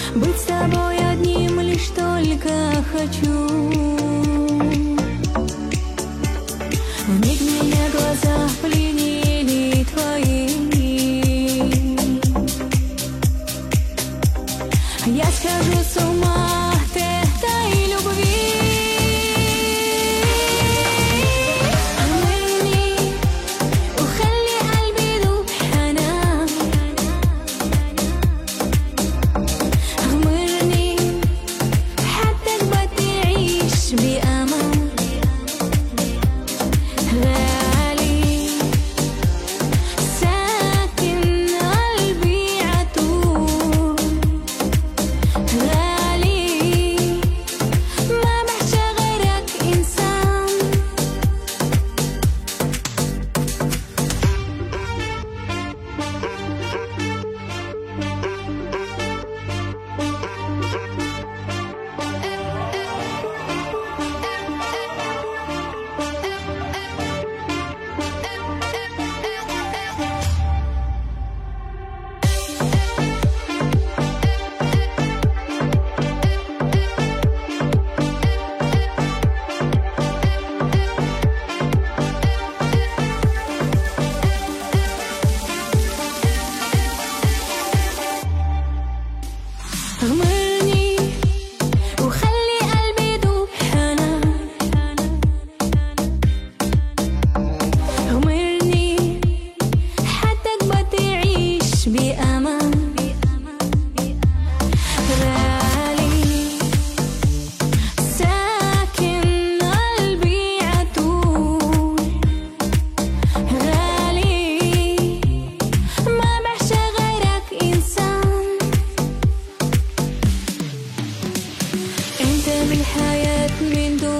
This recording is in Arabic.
Быть с тобой одним лишь только хочу. Вмиг меня глаза пленили твои. Я схожу с ума от этой любви. غمرني وخلي قلبي يدوب حنان. غمرني حتى تبقى تعيش بأمان. غالي ساكن قلبي عطول. غالي ما بعشق غيرك إنسان. انت بالحياة من دون